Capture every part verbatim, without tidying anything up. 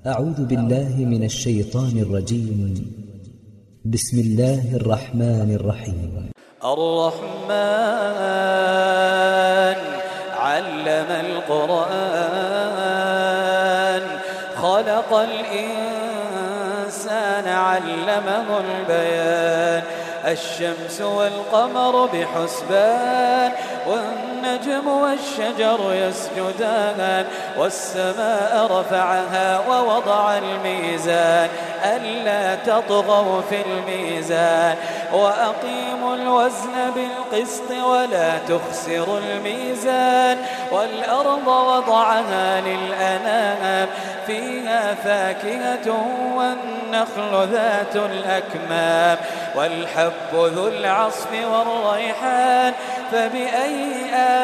أعوذ بالله من الشيطان الرجيم. بسم الله الرحمن الرحيم. الرحمن علم القرآن خلق الإنسان علمه البيان الشمس والقمر بحسبان والنجم والشجر يسجدان والسماء رفعها ووضع الميزان ألا تطغوا في الميزان وأقيموا الوزن بالقسط ولا تخسروا الميزان والأرض وضعها للأنام فيها فاكهة والنخل ذات الأكمام والحب ذو العصف والريحان فبأي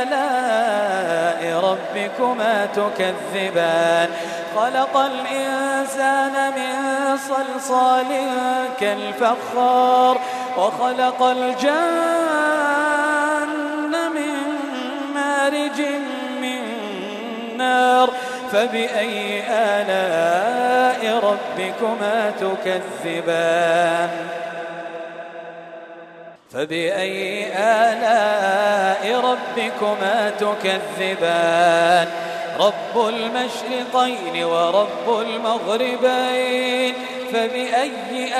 آلاء ربكما تكذبان خلق الإنسان من صلصال كالفخار وخلق الجن من مارج من نار فبأي آلاء ربكما تكذبان فبأي آلاء ربكما تكذبان رب المشرقين ورب المغربين فبأي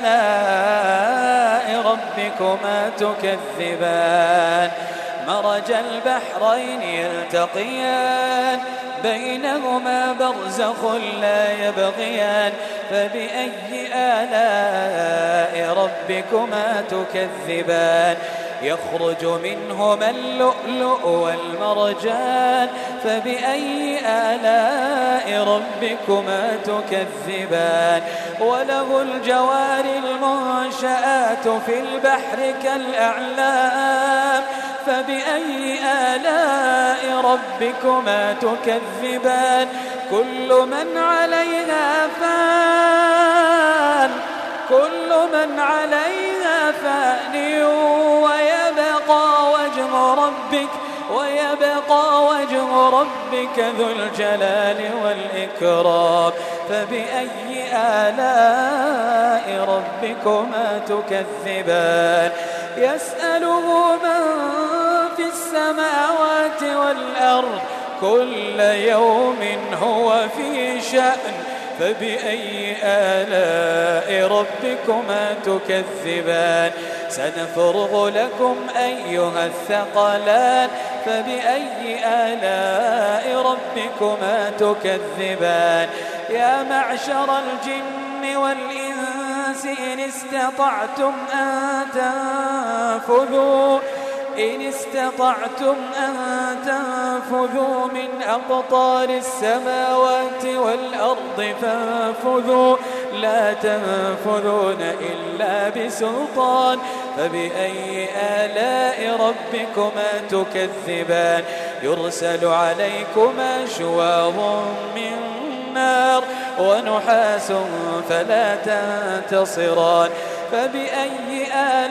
آلاء ربكما تكذبان مرج البحرين يلتقيان بينهما برزخ لا يبغيان فبأي آلاء ربكما تكذبان يخرج منهما اللؤلؤ والمرجان فبأي آلاء ربكما تكذبان وله الجوار المنشآت في البحر كالأعلام فبأي آلاء ربكما تكذبان كل من عليها فان كل من عليها فان ويبقى وجه ربك ويبقى وجه ربك ذو الجلال والإكرام فبأي آلاء ربكما تكذبان يسأله من في السماوات والأرض كل يوم هو في شأن فبأي آلاء ربكما تكذبان سنفرغ لكم أيها الثقلان فبأي آلاء ربكما تكذبان يا معشر الجن والإنس إن استطعتم أن تنفذوا إن استطعتم أن تنفذوا من أقطار السماوات والأرض فانفذوا لا تنفذون إلا بسلطان فبأي آلاء ربكما تكذبان يرسل عليكما شواظ من نار ونحاس فلا تنتصران فبأي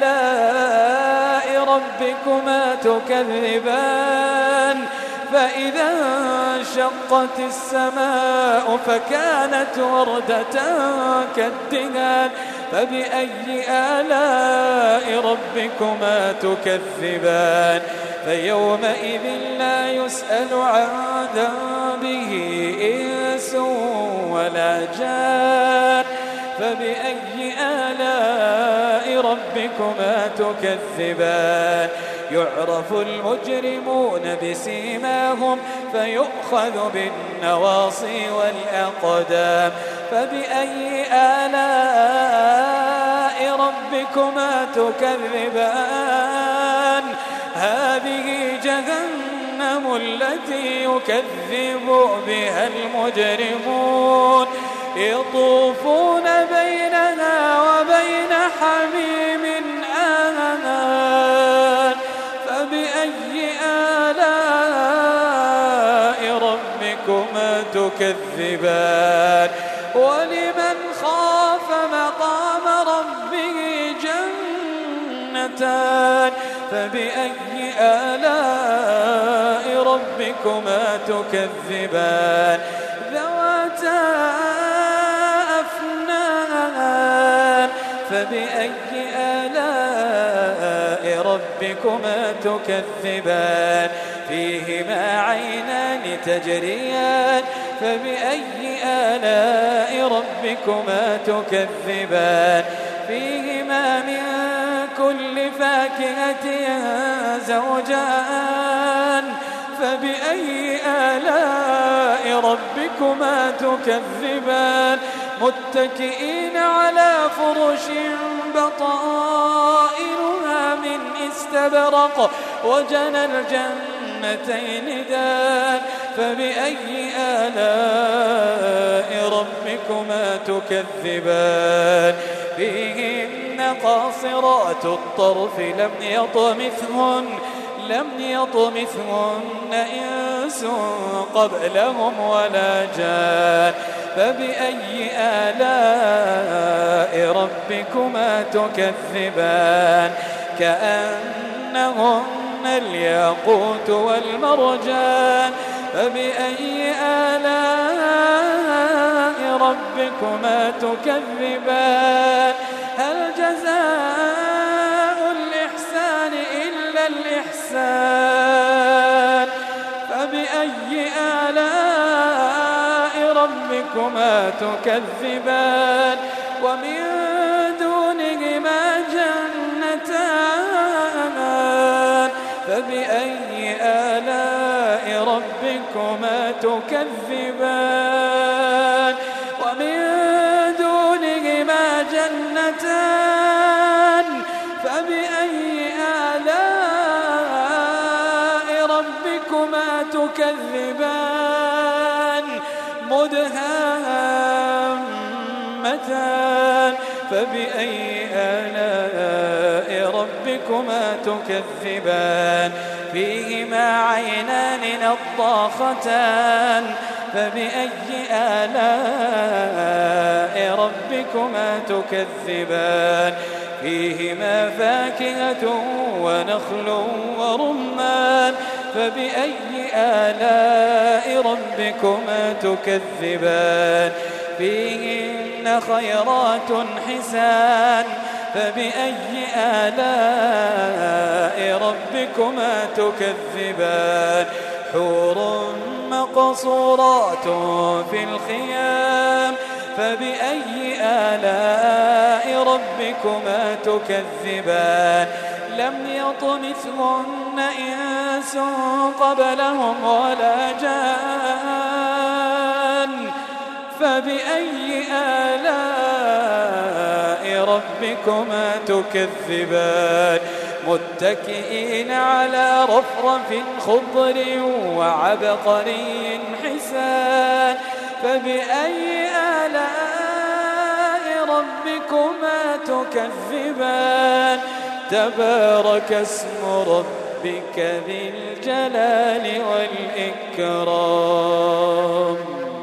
آلاء ربكما تكذبان فإذا انشقت السماء فكانت وردة كالدهان فبأي آلاء ربكما تكذبان فيومئذ لا يسأل عن ذنبه إنس ولا جان فبأي آلاء ربكما تكذبان يعرف المجرمون بسيماهم فيؤخذ بالنواصي والأقدام فبأي آلاء ربكما تكذبان هذه جهنم التي يكذب بها المجرمون يطوفون بينها وبين حميم آن فبأي آلاء ربكما تكذبان ولمن خاف مقام ربه جنتان فبأي آلاء ربكما تكذبان ذواتا فبأي آلاء ربكما تكذبان فيهما عينان تجريان فبأي آلاء ربكما تكذبان فيهما من كل فاكهة زوجان فبأي آلاء ربكما تكذبان متكئين على فرش بطائنها من استبرق وجنى الجنتين دان فبأي آلاء ربكما تكذبان فيهن قاصرات الطرف لم يطمثهن لم يطمثهن إنس قبلهم ولا جان فبأي آلاء ربكما تكذبان كأنهن الياقوت والمرجان فبأي آلاء ربكما تكذبان هل جزاء الإحسان إلا الإحسان فبأي آلاء ربكما تكذبان ومن دونهما جنتان فبأي آلاء ربكما تكذبان ومن دونهما جنتان فبأي آلاء ربكما تكذبان مدهامتان فبأي آلاء ربكما تكذبان فيهما عينان نضاختان فبأي آلاء ربكما تكذبان فيهما فاكهة ونخل ورمان فبأي آلاء ربكما تكذبان فيهن خيرات حسان فبأي آلاء ربكما تكذبان حور مقصورات في الخيام فبأي آلاء ربكما تكذبان لم يطمثهن إنس قبلهم ولا جان فبأي آلاء ربكما تكذبان متكئين على رفرف خضر وعبقري حسان فبأي آلاء ربكما تكذبان تبارك اسم ربك ذي الجلال والإكرام.